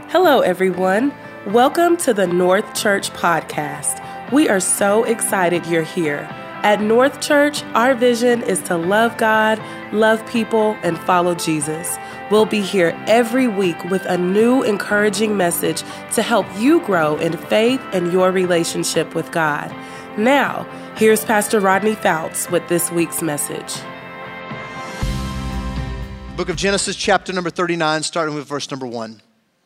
Hello, everyone. Welcome to the North Church Podcast. We are so excited you're here. At North Church, our vision is to love God, love people, and follow Jesus. We'll be here every week with a new encouraging message to help you grow in faith and your relationship with God. Now, here's Pastor Rodney Fouts with this week's message. Book of Genesis, chapter number 39, starting with verse number 1.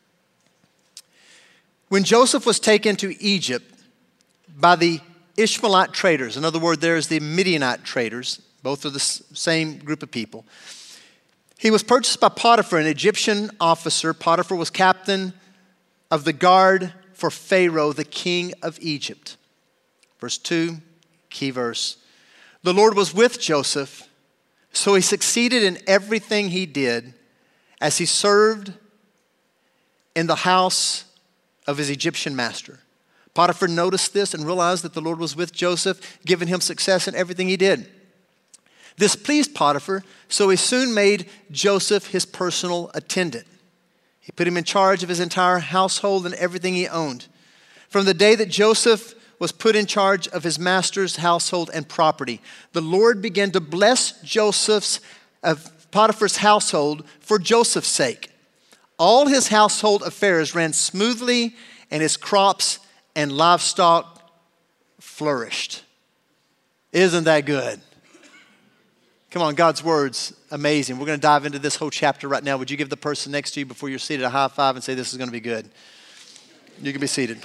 When Joseph was taken to Egypt by the Ishmaelite traders, in other words, there's the Midianite traders, both are the same group of people, he was purchased by Potiphar, an Egyptian officer. Potiphar was captain of the guard for Pharaoh, the king of Egypt. Verse 2, key verse. The Lord was with Joseph, so he succeeded in everything he did as he served in the house of his Egyptian master. Potiphar noticed this and realized that the Lord was with Joseph, giving him success in everything he did. This pleased Potiphar, so he soon made Joseph his personal attendant. He put him in charge of his entire household and everything he owned. From the day that Joseph was put in charge of his master's household and property, the Lord began to bless Potiphar's household for Joseph's sake. All his household affairs ran smoothly, and his crops and livestock flourished. Isn't that good? Come on, God's word's amazing. We're going to dive into this whole chapter right now. Would you give the person next to you before you're seated a high five and say, this is going to be good? You can be seated.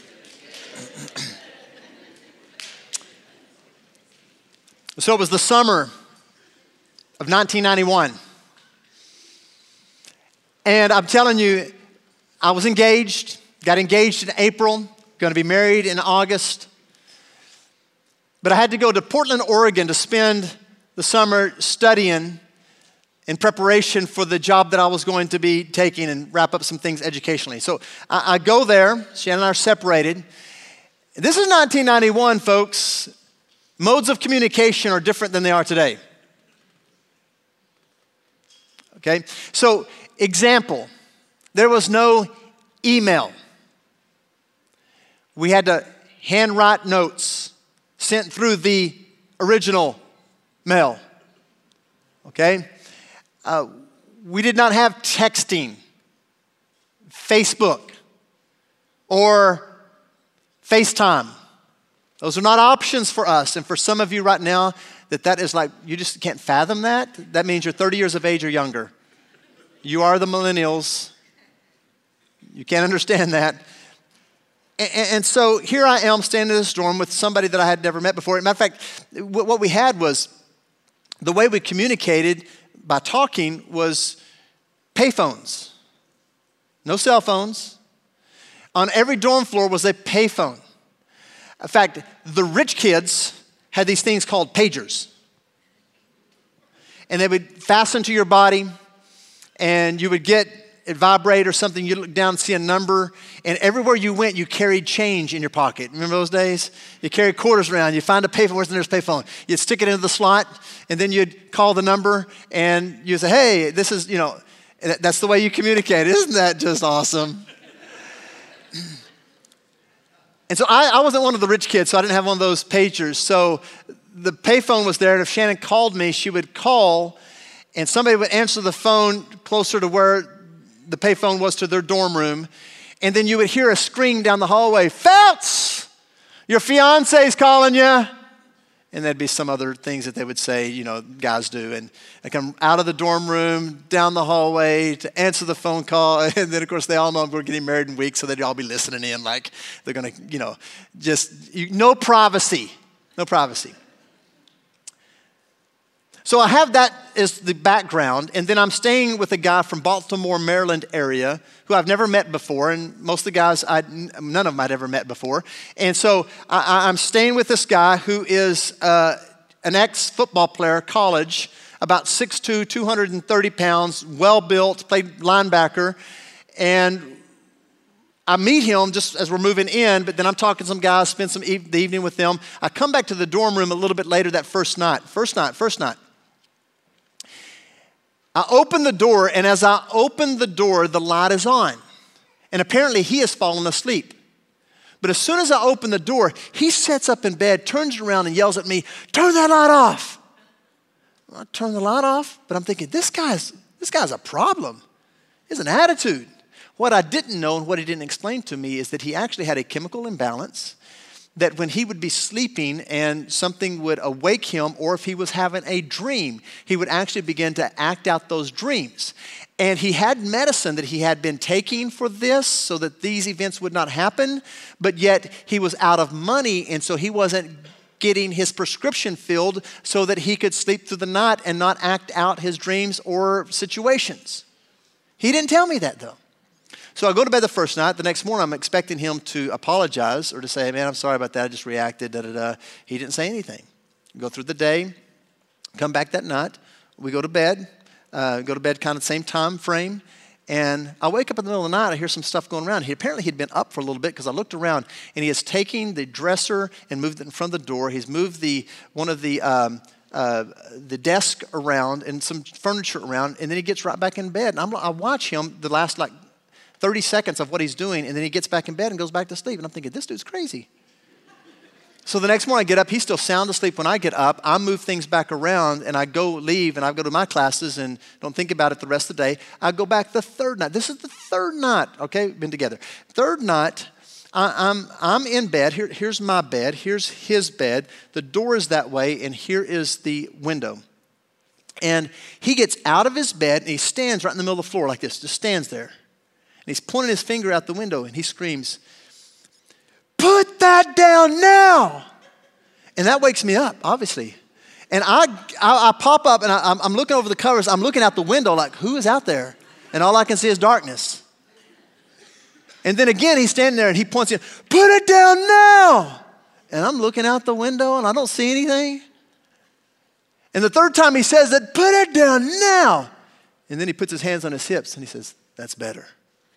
So it was the summer of 1991. And I'm telling you, I was engaged, got engaged in April, going to be married in August. But I had to go to Portland, Oregon to spend the summer studying in preparation for the job that I was going to be taking and wrap up some things educationally. So I go there, Shannon and I are separated. This is 1991, folks. Modes of communication are different than they are today. Okay, so example, there was no email. We had to handwrite notes sent through the original mail. Okay? We did not have texting, Facebook, or FaceTime. Those are not options for us. And for some of you right now, that is like, you just can't fathom that. That means you're 30 years of age or younger. You are the millennials. You can't understand that. And so here I am standing in the storm with somebody that I had never met before. As a matter of fact, what we had was, the way we communicated by talking was payphones. No cell phones. On every dorm floor was a payphone. In fact, the rich kids had these things called pagers. And they would fasten to your body, and you would get it vibrate or something. You'd look down and see a number, and everywhere you went, you carried change in your pocket. Remember those days? You carried quarters around. You find a payphone. Where's the nearest payphone? You'd stick it into the slot, and then you'd call the number, and you'd say, hey, this is, that's the way you communicate. Isn't that just awesome? And so I wasn't one of the rich kids, so I didn't have one of those pagers. So the payphone was there, and if Shannon called me, she would call, and somebody would answer the phone closer to where the payphone was to their dorm room. And then you would hear a scream down the hallway, Fouts, your fiance's calling you. And there'd be some other things that they would say, guys do. And I come out of the dorm room, down the hallway to answer the phone call. And then, of course, they all know we're getting married in weeks, so they'd all be listening in like they're going to, no privacy. No privacy. So I have that as the background, and then I'm staying with a guy from Baltimore, Maryland area who I've never met before, and most of the guys, none of them I'd ever met before. And so I'm staying with this guy who is an ex-football player, college, about 6'2", 230 pounds, well-built, played linebacker, and I meet him just as we're moving in, but then I'm talking to some guys, spend the evening with them. I come back to the dorm room a little bit later that first night. I open the door, and as I open the door, the light is on. And apparently he has fallen asleep. But as soon as I open the door, he sits up in bed, turns around and yells at me, "Turn that light off." I turn the light off, but I'm thinking, this guy's a problem. It's an attitude. What I didn't know and what he didn't explain to me is that he actually had a chemical imbalance, that when he would be sleeping and something would awake him, or if he was having a dream, he would actually begin to act out those dreams. And he had medicine that he had been taking for this so that these events would not happen, but yet he was out of money, and so he wasn't getting his prescription filled so that he could sleep through the night and not act out his dreams or situations. He didn't tell me that, though. So I go to bed the first night. The next morning, I'm expecting him to apologize or to say, "Man, I'm sorry about that. I just reacted, da-da-da." He didn't say anything. Go through the day, come back that night. We go to bed kind of the same time frame. And I wake up in the middle of the night. I hear some stuff going around. Apparently, he'd been up for a little bit because I looked around, and he is taking the dresser and moved it in front of the door. He's moved one of the desk around and some furniture around, and then he gets right back in bed. And I watch him the last 30 seconds of what he's doing, and then he gets back in bed and goes back to sleep. And I'm thinking, this dude's crazy. So the next morning I get up, he's still sound asleep when I get up. I move things back around and I leave and I go to my classes and don't think about it the rest of the day. I go back the third night. This is the third night, okay, been together. Third night, I'm in bed. Here's my bed. Here's his bed. The door is that way, and here is the window. And he gets out of his bed and he stands right in the middle of the floor like this, just stands there. And he's pointing his finger out the window and he screams, "Put that down now!" And that wakes me up, obviously. And I pop up and I'm looking over the covers. I'm looking out the window like, who is out there? And all I can see is darkness. And then again, he's standing there and he points in, "Put it down now!" And I'm looking out the window and I don't see anything. And the third time he says that, "Put it down now!" And then he puts his hands on his hips and he says, "That's better."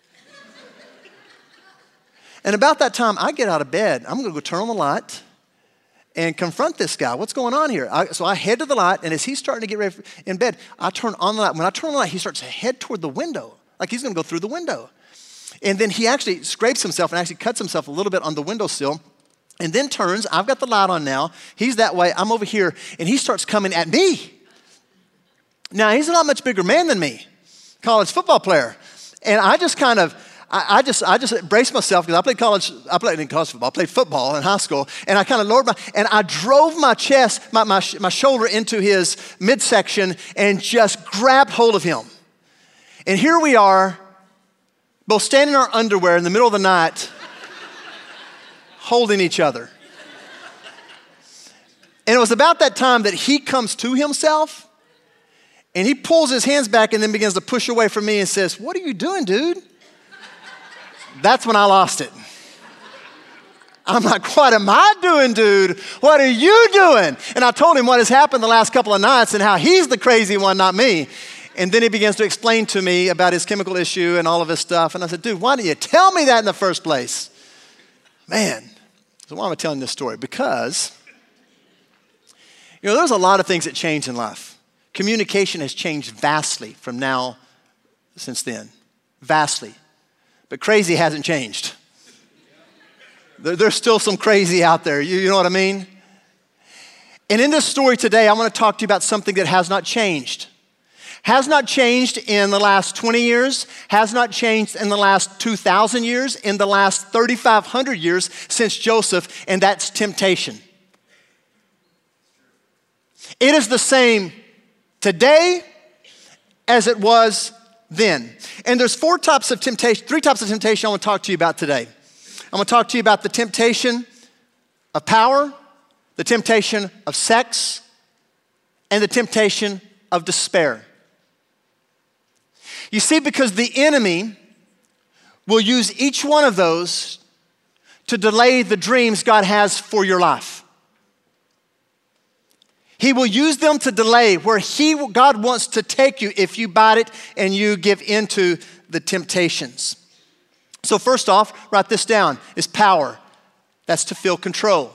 And about that time, I get out of bed. I'm going to go turn on the light and confront this guy. What's going on here? So I head to the light, and as he's starting to get ready in bed, I turn on the light. When I turn on the light, he starts to head toward the window, like he's going to go through the window. And then he actually scrapes himself and actually cuts himself a little bit on the windowsill, and then turns. I've got the light on now. He's that way. I'm over here, and he starts coming at me. Now, he's a lot much bigger man than me, college football player. And I just kind of... I just braced myself because I played football in high school, and I kind of lowered and I drove my chest, my shoulder into his midsection and just grabbed hold of him. And here we are, both standing in our underwear in the middle of the night, holding each other. And it was about that time that he comes to himself, and he pulls his hands back and then begins to push away from me and says, "What are you doing, dude?" That's when I lost it. I'm like, "What am I doing, dude? What are you doing?" And I told him what has happened the last couple of nights and how he's the crazy one, not me. And then he begins to explain to me about his chemical issue and all of his stuff. And I said, "Dude, why didn't you tell me that in the first place?" Man, so why am I telling this story? Because, there's a lot of things that change in life. Communication has changed vastly from now since then. Vastly. But crazy hasn't changed. There's still some crazy out there. You know what I mean? And in this story today, I want to talk to you about something that has not changed. Has not changed in the last 20 years. Has not changed in the last 2,000 years. In the last 3,500 years since Joseph, and that's temptation. It is the same today as it was then. And there's three types of temptation I want to talk to you about today. I'm going to talk to you about the temptation of power, the temptation of sex, and the temptation of despair. You see, because the enemy will use each one of those to delay the dreams God has for your life. He will use them to delay where God wants to take you if you bite it and you give into the temptations. So first off, write this down, is power. That's to feel control.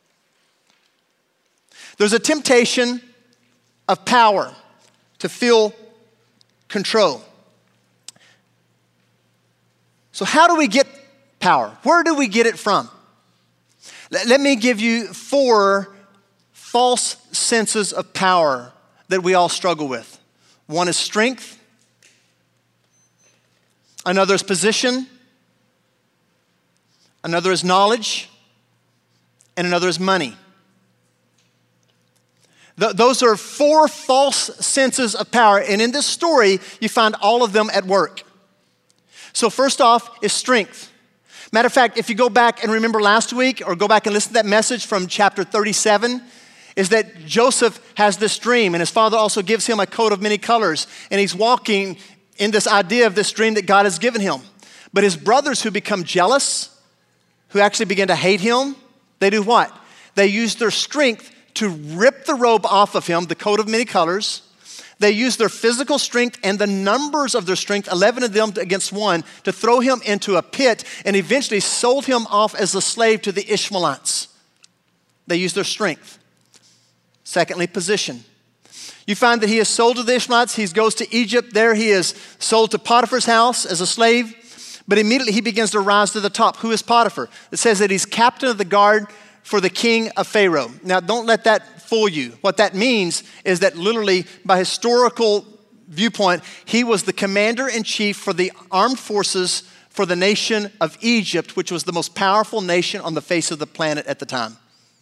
There's a temptation of power, to feel control. So how do we get power? Where do we get it from? Let me give you 4 false senses of power that we all struggle with. One is strength. Another is position. Another is knowledge. And another is money. Those are 4 false senses of power. And in this story, you find all of them at work. So first off is strength. Matter of fact, if you go back and remember last week, or go back and listen to that message from chapter 37, is that Joseph has this dream, and his father also gives him a coat of many colors, and he's walking in this idea of this dream that God has given him. But his brothers, who become jealous, who actually begin to hate him, they do what? They use their strength to rip the robe off of him, the coat of many colors. They use their physical strength and the numbers of their strength, 11 of them against 1, to throw him into a pit, and eventually sold him off as a slave to the Ishmaelites. They use their strength. Secondly, position. You find that he is sold to the Ishmaelites. He goes to Egypt. There he is sold to Potiphar's house as a slave. But immediately he begins to rise to the top. Who is Potiphar? It says that he's captain of the guard for the king of Pharaoh. Now, don't let that fool you. What that means is that literally, by historical viewpoint, he was the commander-in-chief for the armed forces for the nation of Egypt, which was the most powerful nation on the face of the planet at the time.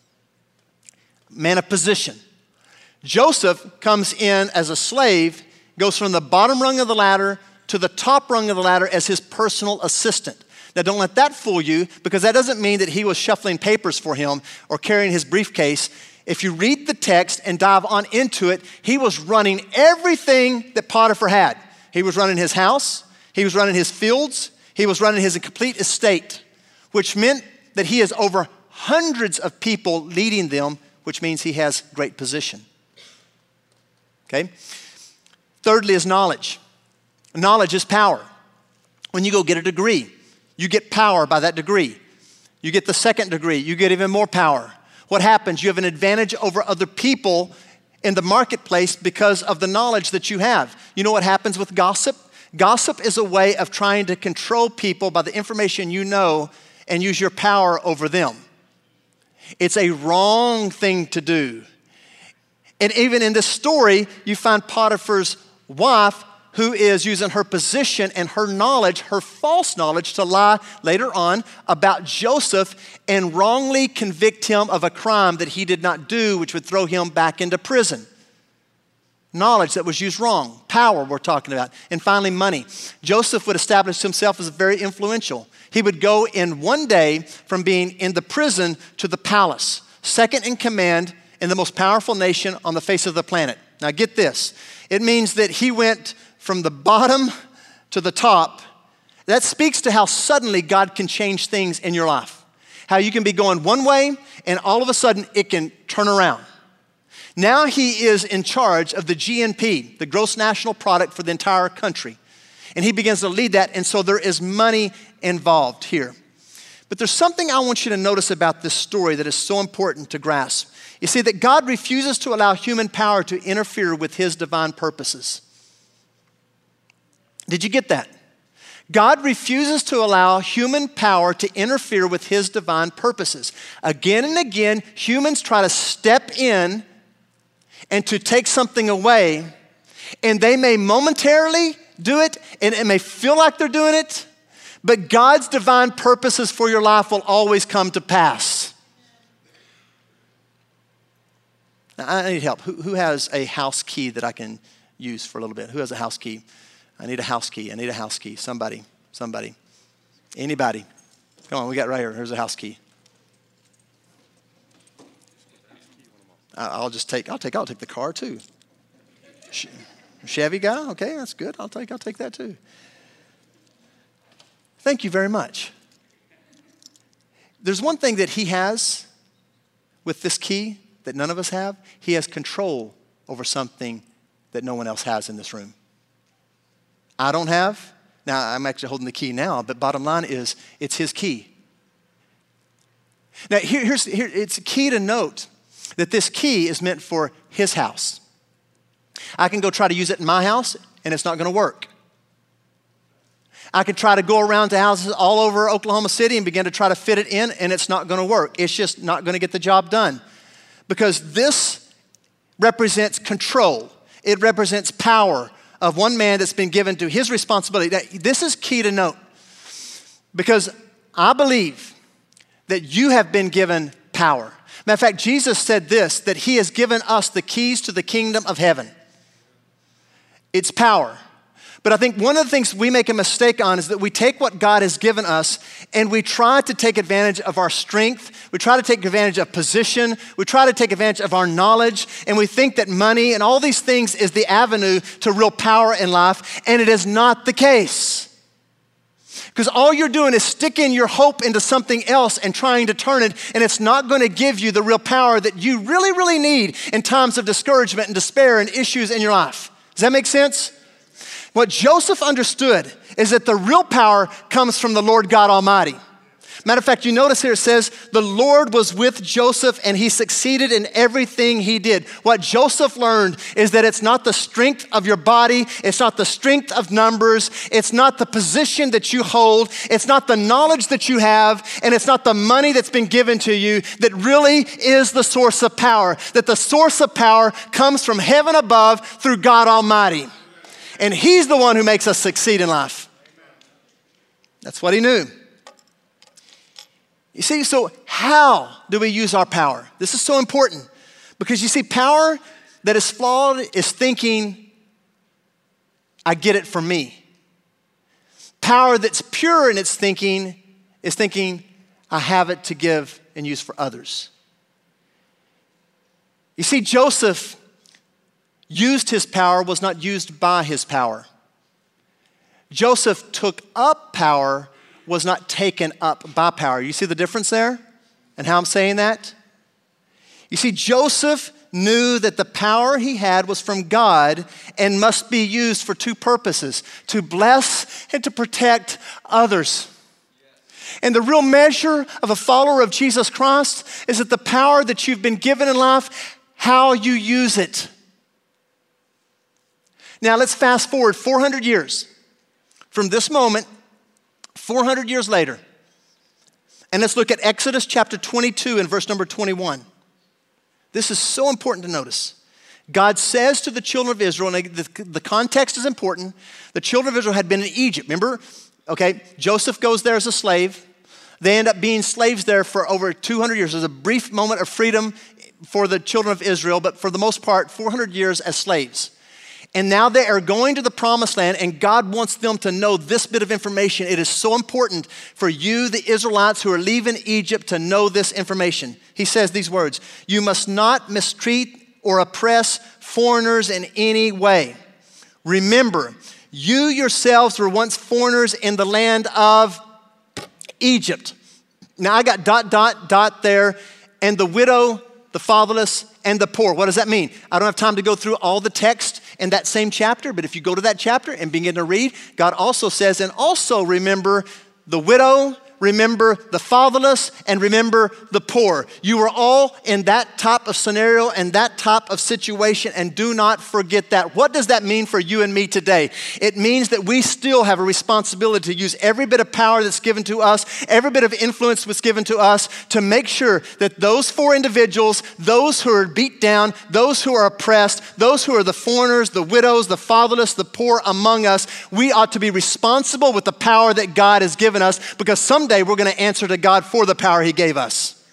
Man of position. Joseph comes in as a slave, goes from the bottom rung of the ladder to the top rung of the ladder as his personal assistant. Now, don't let that fool you, because that doesn't mean that he was shuffling papers for him or carrying his briefcase. If you read the text and dive on into it, he was running everything that Potiphar had. He was running his house, he was running his fields, he was running his complete estate, which meant that he has over hundreds of people leading them, which means he has great position. Okay? Thirdly is knowledge. Knowledge is power. When you go get a degree, you get power by that degree. You get the second degree, you get even more power. What happens? You have an advantage over other people in the marketplace because of the knowledge that you have. You know what happens with gossip? Gossip is a way of trying to control people by the information you know and use your power over them. It's a wrong thing to do. And even in this story, you find Potiphar's wife, who is using her position and her knowledge, her false knowledge, to lie later on about Joseph and wrongly convict him of a crime that he did not do, which would throw him back into prison. Knowledge that was used wrong. Power we're talking about. And finally, money. Joseph would establish himself as very influential. He would go in one day from being in the prison to the palace, second in command in the most powerful nation on the face of the planet. Now get this. It means that he went from the bottom to the top. That speaks to how suddenly God can change things in your life. How you can be going one way and all of a sudden it can turn around. Now he is in charge of the GNP, the gross national product for the entire country. And he begins to lead that, and so there is money involved here. But there's something I want you to notice about this story that is so important to grasp. You see that God refuses to allow human power to interfere with his divine purposes. Did you get that? God refuses to allow human power to interfere with his divine purposes. Again and again, humans try to step in and to take something away, and they may momentarily do it, and it may feel like they're doing it, but God's divine purposes for your life will always come to pass. Now, I need help. Who has a house key that I can use for a little bit? Who has a house key? I need a house key. I need a house key. Somebody. Anybody. Come on, we got right here. Here's a house key. I'll take the car too. Chevy guy? Okay, that's good. I'll take that too. Thank you very much. There's one thing that he has with this key that none of us have. He has control over something that no one else has in this room. I don't have. Now, I'm actually holding the key now, but bottom line is it's his key. Now, it's key to note that this key is meant for his house. I can go try to use it in my house, and it's not going to work. I could try to go around to houses all over Oklahoma City and begin to try to fit it in, and it's not going to work. It's just not going to get the job done. Because this represents control. It represents power of one man that's been given to his responsibility. Now, this is key to note. Because I believe that you have been given power. Matter of fact, Jesus said this, that he has given us the keys to the kingdom of heaven. It's power. But I think one of the things we make a mistake on is that we take what God has given us and we try to take advantage of our strength. We try to take advantage of position. We try to take advantage of our knowledge. And we think that money and all these things is the avenue to real power in life. And it is not the case. Because all you're doing is sticking your hope into something else and trying to turn it, and it's not going to give you the real power that you really, really need in times of discouragement and despair and issues in your life. Does that make sense? What Joseph understood is that the real power comes from the Lord God Almighty. Matter of fact, you notice here it says, the Lord was with Joseph and he succeeded in everything he did. What Joseph learned is that it's not the strength of your body, it's not the strength of numbers, it's not the position that you hold, it's not the knowledge that you have, and it's not the money that's been given to you that really is the source of power. That the source of power comes from heaven above through God Almighty. And he's the one who makes us succeed in life. That's what he knew. You see, so how do we use our power? This is so important because you see, power that is flawed is thinking, I get it from me. Power that's pure in its thinking is thinking, I have it to give and use for others. You see, Joseph used his power, was not used by his power. Joseph took up power, was not taken up by power. You see the difference there and how I'm saying that? You see, Joseph knew that the power he had was from God and must be used for two purposes, to bless and to protect others. And the real measure of a follower of Jesus Christ is that the power that you've been given in life, how you use it. Now let's fast forward 400 years from this moment, 400 years later. And let's look at Exodus chapter 22 and verse number 21. This is so important to notice. God says to the children of Israel, and the context is important. The children of Israel had been in Egypt. Remember? Okay, Joseph goes there as a slave. They end up being slaves there for over 200 years. There's a brief moment of freedom for the children of Israel, but for the most part, 400 years as slaves. And now they are going to the promised land, and God wants them to know this bit of information. It is so important for you, the Israelites who are leaving Egypt, to know this information. He says these words, you must not mistreat or oppress foreigners in any way. Remember, you yourselves were once foreigners in the land of Egypt. Now I got ... there, and the widow, the fatherless, and the poor. What does that mean? I don't have time to go through all the text in that same chapter, but if you go to that chapter and begin to read, God also says, and also remember the widow, remember the fatherless, and remember the poor. You are all in that type of scenario and that type of situation, and do not forget that. What does that mean for you and me today? It means that we still have a responsibility to use every bit of power that's given to us, every bit of influence that's given to us, to make sure that those four individuals, those who are beat down, those who are oppressed, those who are the foreigners, the widows, the fatherless, the poor among us, we ought to be responsible with the power that God has given us, because someday we're going to answer to God for the power he gave us.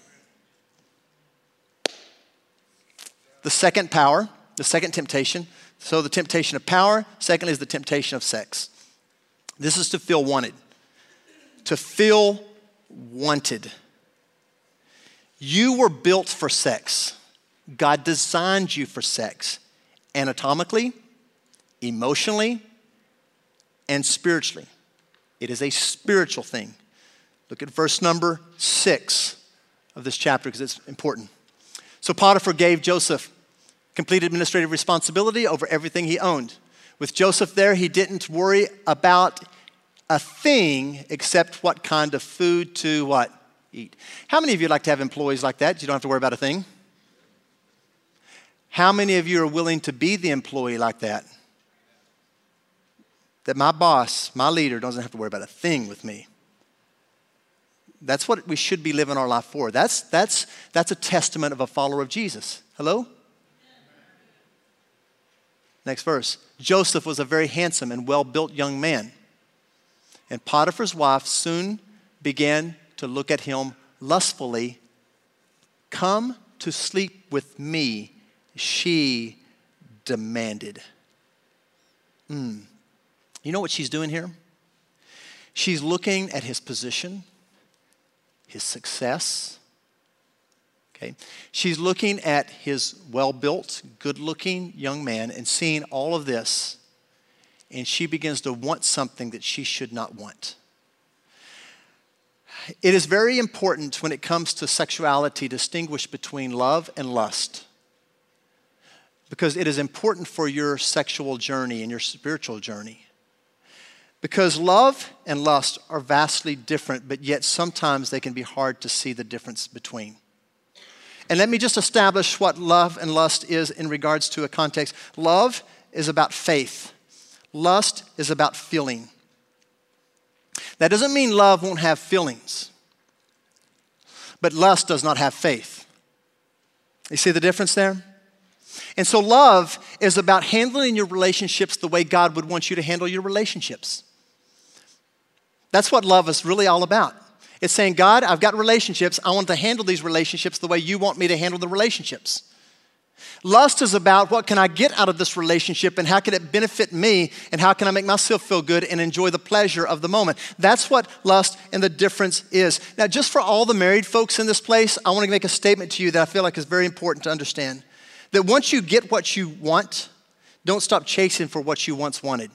The second power, the second temptation. So the temptation of power. Secondly is the temptation of sex. This is to feel wanted. To feel wanted. You were built for sex. God designed you for sex. Anatomically, emotionally, and spiritually. It is a spiritual thing. Look at verse number 6 of this chapter because it's important. So Potiphar gave Joseph complete administrative responsibility over everything he owned. With Joseph there, he didn't worry about a thing except what kind of food to what? Eat. How many of you like to have employees like that? You don't have to worry about a thing. How many of you are willing to be the employee like that that my boss, my leader, doesn't have to worry about a thing with me. That's what we should be living our life for. That's a testament of a follower of Jesus. Hello? Next verse. Joseph was a very handsome and well-built young man. And Potiphar's wife soon began to look at him lustfully. Come to sleep with me, she demanded. You know what she's doing here? She's looking at his position, his success. Okay? She's looking at his well-built, good-looking young man and seeing all of this, and she begins to want something that she should not want. It is very important when it comes to sexuality to distinguish between love and lust, because it is important for your sexual journey and your spiritual journey. Because love and lust are vastly different, but yet sometimes they can be hard to see the difference between. And let me just establish what love and lust is in regards to a context. Love is about faith. Lust is about feeling. That doesn't mean love won't have feelings, but lust does not have faith. You see the difference there? And so love is about handling your relationships the way God would want you to handle your relationships. That's what love is really all about. It's saying, God, I've got relationships. I want to handle these relationships the way you want me to handle the relationships. Lust is about what can I get out of this relationship and how can it benefit me and how can I make myself feel good and enjoy the pleasure of the moment. That's what lust and the difference is. Now, just for all the married folks in this place, I want to make a statement to you that I feel like is very important to understand. That once you get what you want, don't stop chasing for what you once wanted.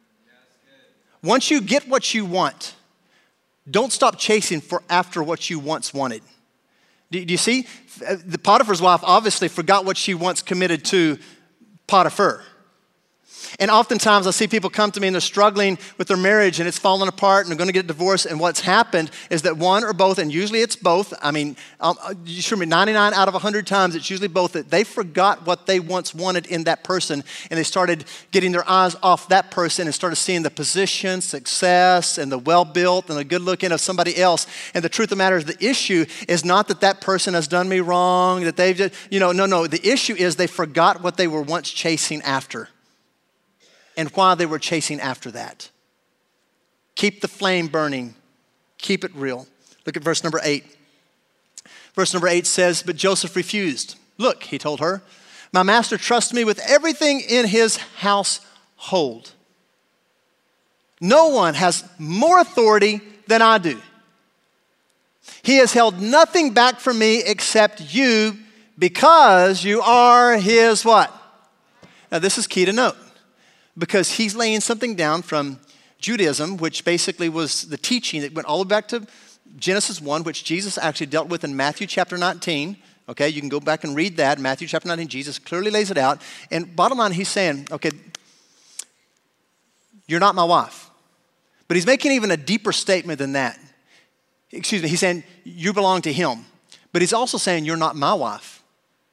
Once you get what you want, don't stop chasing for after what you once wanted. Do you see? The Potiphar's wife obviously forgot what she once committed to Potiphar. And oftentimes I see people come to me and they're struggling with their marriage and it's falling apart and they're going to get divorced. And what's happened is that one or both, and usually it's both. I mean, you sure me, 99 out of 100 times it's usually both, that they forgot what they once wanted in that person and they started getting their eyes off that person and started seeing the position, success, and the well-built and the good-looking of somebody else. And the truth of the matter is the issue is not that that person has done me wrong, that they've just, no. The issue is they forgot what they were once chasing after. And why they were chasing after that. Keep the flame burning. Keep it real. Look at verse number 8. Verse number 8 says, but Joseph refused. Look, he told her, my master trusts me with everything in his household. No one has more authority than I do. He has held nothing back from me except you because you are his what? Now this is key to note. Because he's laying something down from Judaism, which basically was the teaching that went all the way back to Genesis 1, which Jesus actually dealt with in Matthew chapter 19. Okay, you can go back and read that. Matthew chapter 19, Jesus clearly lays it out. And bottom line, he's saying, okay, you're not my wife. But he's making even a deeper statement than that. Excuse me, he's saying you belong to him. But he's also saying you're not my wife.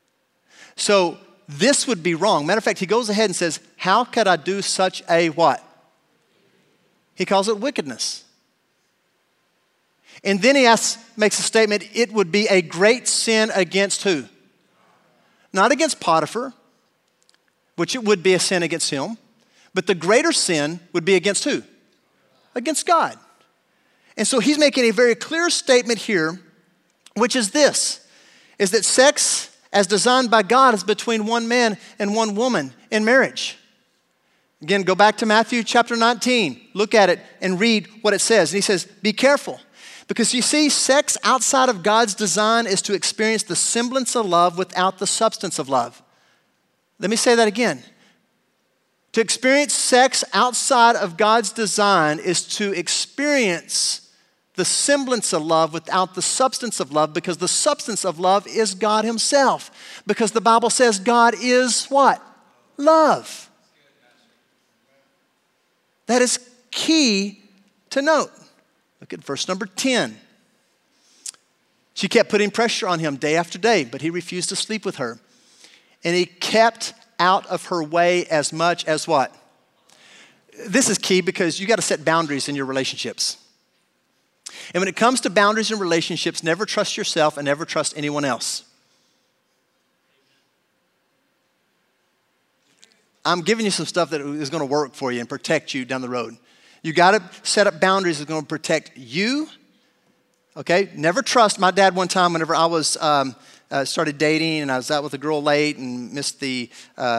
So this would be wrong. Matter of fact, he goes ahead and says, how could I do such a what? He calls it wickedness. And then he makes a statement, it would be a great sin against who? Not against Potiphar, which it would be a sin against him, but the greater sin would be against who? Against God. And so he's making a very clear statement here, which is this, is that sex as designed by God is between one man and one woman in marriage. Again, go back to Matthew chapter 19. Look at it and read what it says. And he says, be careful. Because you see, sex outside of God's design is to experience the semblance of love without the substance of love. Let me say that again. To experience sex outside of God's design is to experience the semblance of love without the substance of love, because the substance of love is God himself. Because the Bible says God is what? Love. That is key to note. Look at verse number 10. She kept putting pressure on him day after day, but he refused to sleep with her. And he kept out of her way as much as what? This is key because you got to set boundaries in your relationships. And when it comes to boundaries in relationships, never trust yourself and never trust anyone else. I'm giving you some stuff that is going to work for you and protect you down the road. You got to set up boundaries that are going to protect you. Okay? Never trust. My dad one time, whenever I was started dating and I was out with a girl late and missed the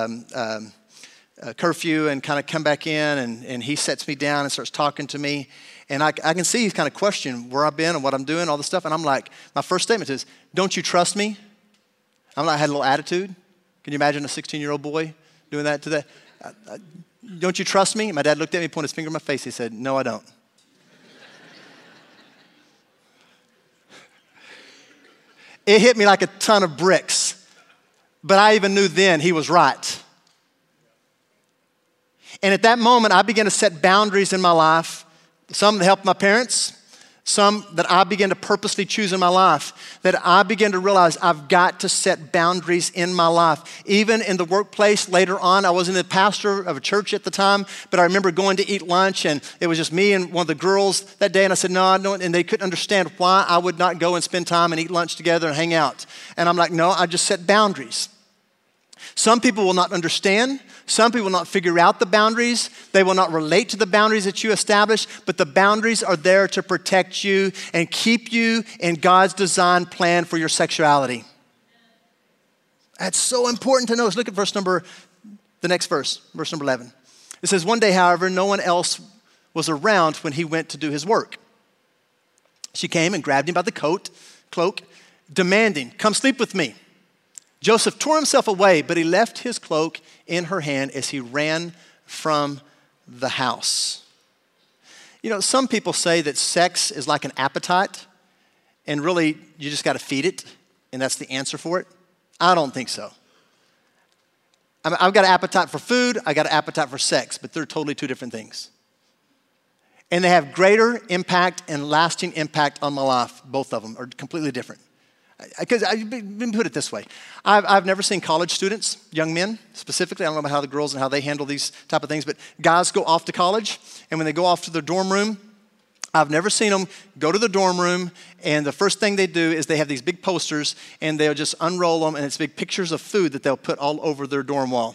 curfew and kind of come back in, and he sets me down and starts talking to me. And I can see he's kind of questioning where I've been and what I'm doing, all this stuff. And I'm like, my first statement is, don't you trust me? I'm like, I had a little attitude. Can you imagine a 16-year-old boy doing that to that? Don't you trust me? My dad looked at me, pointed his finger in my face. He said, no, I don't. It hit me like a ton of bricks. But I even knew then he was right. And at that moment, I began to set boundaries in my life. Some that helped my parents, some that I began to purposely choose in my life, that I began to realize I've got to set boundaries in my life. Even in the workplace later on, I wasn't a pastor of a church at the time, but I remember going to eat lunch, and it was just me and one of the girls that day, and I said, no, I don't, and they couldn't understand why I would not go and spend time and eat lunch together and hang out. And I'm like, no, I just set boundaries. Some people will not understand. Some people will not figure out the boundaries. They will not relate to the boundaries that you establish, but the boundaries are there to protect you and keep you in God's design plan for your sexuality. That's so important to know. Let's look at the next verse number 11. It says, one day, however, no one else was around when he went to do his work. She came and grabbed him by the cloak, demanding, come sleep with me. Joseph tore himself away, but he left his cloak in her hand as he ran from the house. You know, some people say that sex is like an appetite, and really you just got to feed it, and that's the answer for it. I don't think so. I've got an appetite for food, I got an appetite for sex, but they're totally two different things. And they have greater impact and lasting impact on my life. Both of them are completely different. Because let me put it this way. I've never seen college students, young men specifically, I don't know about how the girls and how they handle these type of things, but guys go off to college, and when they go off to their dorm room, I've never seen them go to the dorm room, and the first thing they do is they have these big posters, and they'll just unroll them, and it's big pictures of food that they'll put all over their dorm wall.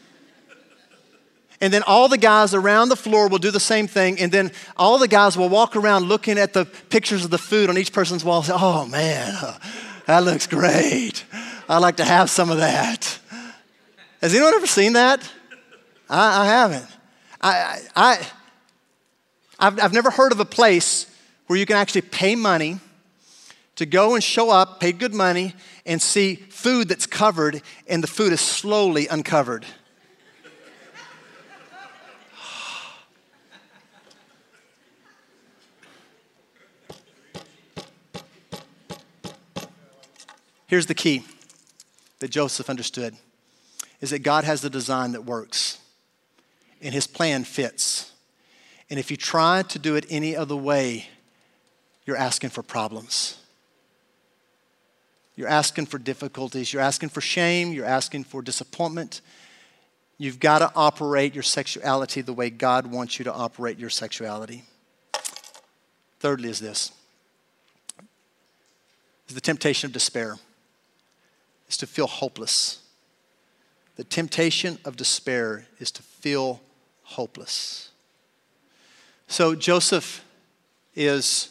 And then all the guys around the floor will do the same thing, and then all the guys will walk around looking at the pictures of the food on each person's wall and say, oh man, that looks great. I'd like to have some of that. Has anyone ever seen that? I haven't. I've never heard of a place where you can actually pay money to go and show up, pay good money, and see food that's covered, and the food is slowly uncovered. Here's the key that Joseph understood, is that God has the design that works, and his plan fits. And if you try to do it any other way, you're asking for problems. You're asking for difficulties. You're asking for shame. You're asking for disappointment. You've got to operate your sexuality the way God wants you to operate your sexuality. Thirdly is this. Is the temptation of despair. Is to feel hopeless. The temptation of despair is to feel hopeless. So Joseph is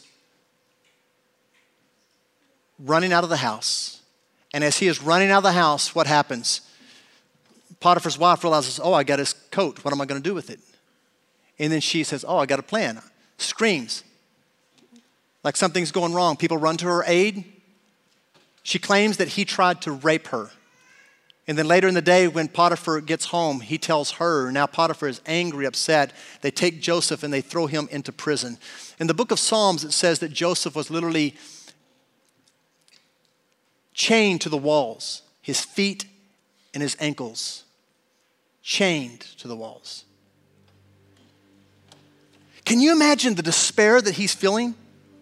running out of the house. And as he is running out of the house, what happens? Potiphar's wife realizes, oh, I got his coat. What am I going to do with it? And then she says, oh, I got a plan. Screams like something's going wrong. People run to her aid. She claims that he tried to rape her. And then later in the day when Potiphar gets home, he tells her, now Potiphar is angry, upset. They take Joseph and they throw him into prison. In the book of Psalms, it says that Joseph was literally chained to the walls, his feet and his ankles, chained to the walls. Can you imagine the despair that he's feeling?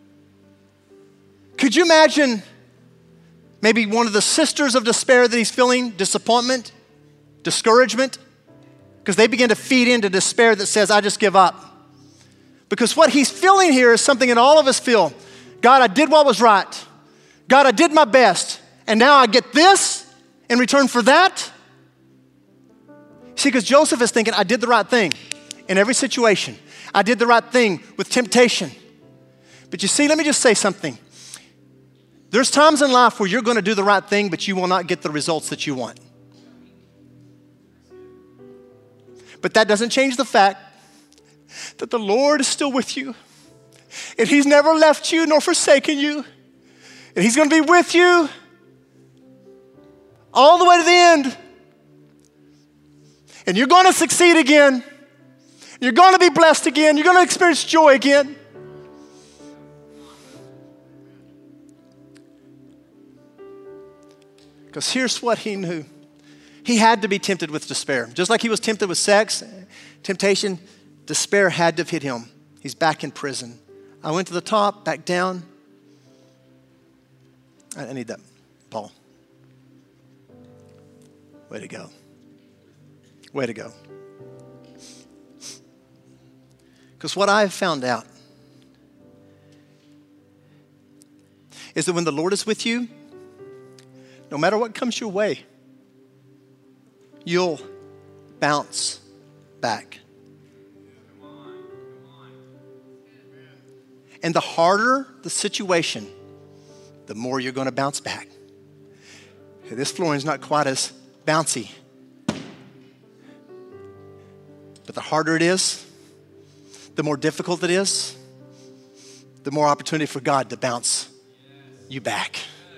Could you imagine maybe one of the sisters of despair that he's feeling, disappointment, discouragement? because they begin to feed into despair that says, I just give up. Because what he's feeling here is something that all of us feel. God, I did what was right. God, I did my best. And now I get this in return for that. See, because Joseph is thinking, I did the right thing in every situation. I did the right thing with temptation. But you see, let me just say something. There's times in life where you're going to do the right thing, but you will not get the results that you want. But that doesn't change the fact that the Lord is still with you. And he's never left you nor forsaken you. And he's going to be with you all the way to the end. And you're going to succeed again. You're going to be blessed again. You're going to experience joy again. Because here's what he knew. He had to be tempted with despair. Just like he was tempted with sex, temptation, despair had to have hit him. He's back in prison. I went to the top, back down. I need that, Paul. Way to go. Way to go. Because what I've found out is that when the Lord is with you, no matter what comes your way, you'll bounce back. And the harder the situation, the more you're going to bounce back. This flooring's not quite as bouncy. But the harder it is, the more difficult it is, the more opportunity for God to bounce you back.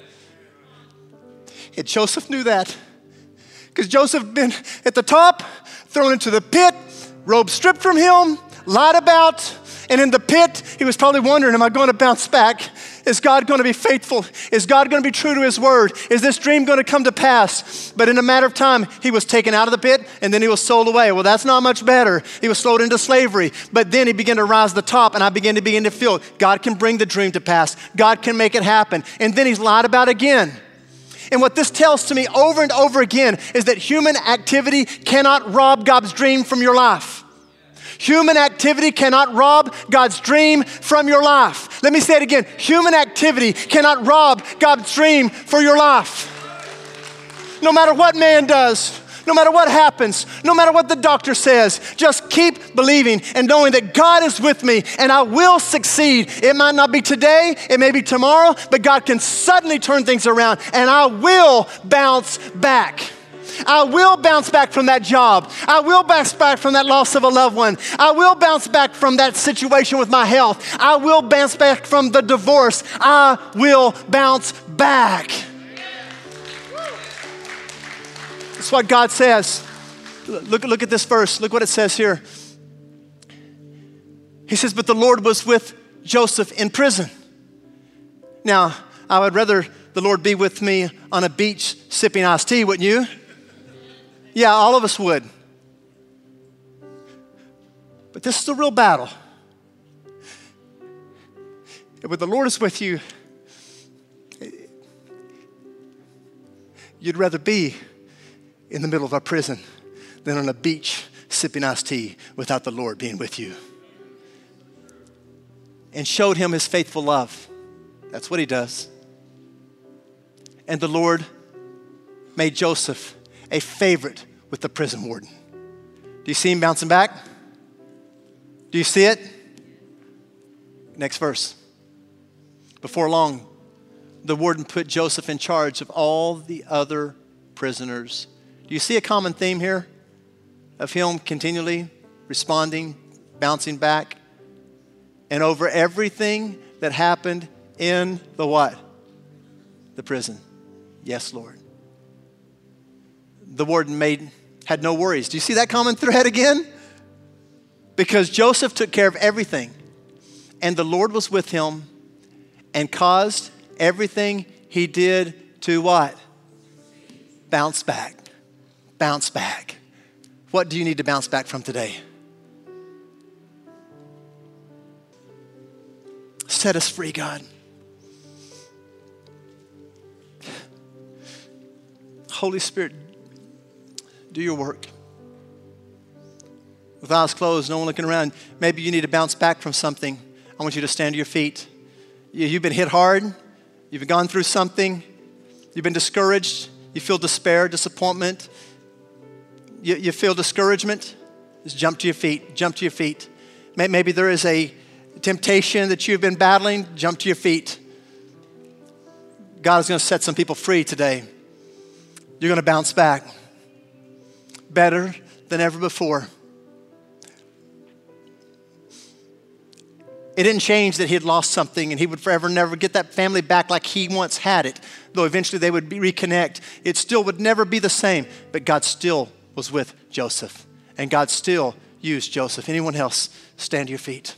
And Joseph knew that. Because Joseph had been at the top, thrown into the pit, robe stripped from him, lied about, and in the pit, he was probably wondering, am I going to bounce back? Is God going to be faithful? Is God going to be true to his word? Is this dream going to come to pass? But in a matter of time, he was taken out of the pit and then he was sold away. Well, that's not much better. He was sold into slavery. But then he began to rise to the top and I began to feel God can bring the dream to pass. God can make it happen. And then he's lied about again. And what this tells to me over and over again is that human activity cannot rob God's dream from your life. Human activity cannot rob God's dream from your life. Let me say it again. Human activity cannot rob God's dream for your life. No matter what man does, no matter what happens, no matter what the doctor says, just keep believing and knowing that God is with me and I will succeed. It might not be today, it may be tomorrow, but God can suddenly turn things around and I will bounce back. I will bounce back from that job. I will bounce back from that loss of a loved one. I will bounce back from that situation with my health. I will bounce back from the divorce. I will bounce back. That's what God says. Look at this verse. Look what it says here. He says, but the Lord was with Joseph in prison. Now, I would rather the Lord be with me on a beach sipping iced tea, wouldn't you? Yeah, all of us would. But this is a real battle. And when the Lord is with you, you'd rather be in the middle of a prison than on a beach sipping iced tea without the Lord being with you. And showed him his faithful love. That's what he does. And the Lord made Joseph a favorite with the prison warden. Do you see him bouncing back? Do you see it? Next verse. Before long, the warden put Joseph in charge of all the other prisoners. Do you see a common theme here of him continually responding, bouncing back, and over everything that happened in the what? The prison. Yes, Lord. The warden had no worries. Do you see that common thread again? Because Joseph took care of everything. And the Lord was with him and caused everything he did to what? Bounce back. Bounce back. What do you need to bounce back from today? Set us free, God. Holy Spirit, do your work. with eyes closed, no one looking around. Maybe you need to bounce back from something. I want you to stand to your feet. You've been hit hard. You've gone through something. You've been discouraged. You feel despair, disappointment. You feel discouragement. Just jump to your feet. Jump to your feet. Maybe there is a temptation that you've been battling. Jump to your feet. God is going to set some people free today. You're going to bounce back better than ever before. It didn't change that he had lost something and he would forever never get that family back like he once had it. Though eventually they would reconnect. It still would never be the same. But God still was with Joseph. And God still used Joseph. Anyone else, stand to your feet.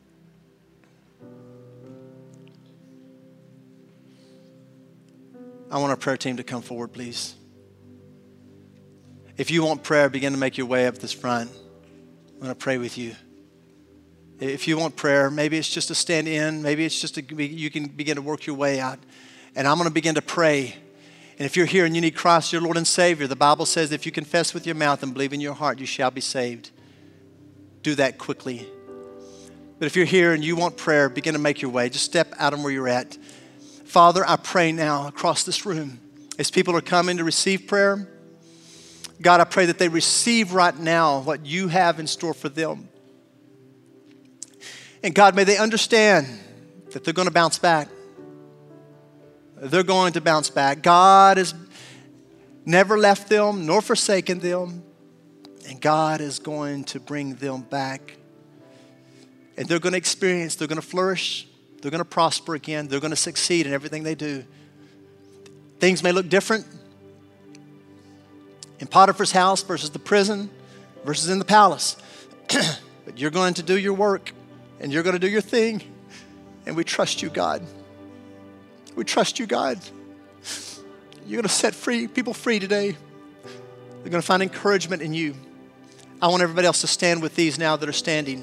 I want our prayer team to come forward, please. If you want prayer, begin to make your way up this front. I'm going to pray with you. If you want prayer, maybe it's just to stand in. Maybe it's just you can begin to work your way out. And I'm going to begin to pray. And if you're here and you need Christ, your Lord and Savior, the Bible says if you confess with your mouth and believe in your heart, you shall be saved. Do that quickly. But if you're here and you want prayer, begin to make your way. Just step out of where you're at. Father, I pray now across this room as people are coming to receive prayer. God, I pray that they receive right now what you have in store for them. And God, may they understand that they're going to bounce back. They're going to bounce back. God has never left them nor forsaken them. And God is going to bring them back. And they're going to experience, they're going to flourish. They're going to prosper again. They're going to succeed in everything they do. Things may look different in Potiphar's house versus the prison versus in the palace. But you're going to do your work and you're going to do your thing. And we trust you, God. We trust you, God. You're going to set people free today. They're going to find encouragement in you. I want everybody else to stand with these now that are standing.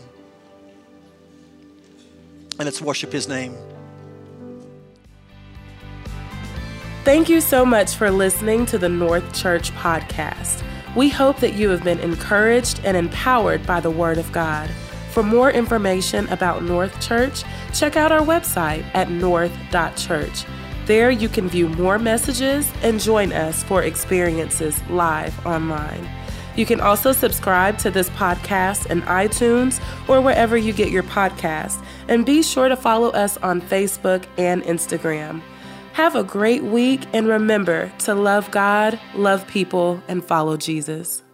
And let's worship his name. Thank you so much for listening to the North Church podcast. We hope that you have been encouraged and empowered by the Word of God. For more information about North Church, check out our website at north.church. There you can view more messages and join us for experiences live online. You can also subscribe to this podcast in iTunes or wherever you get your podcasts. And be sure to follow us on Facebook and Instagram. Have a great week and remember to love God, love people, and follow Jesus.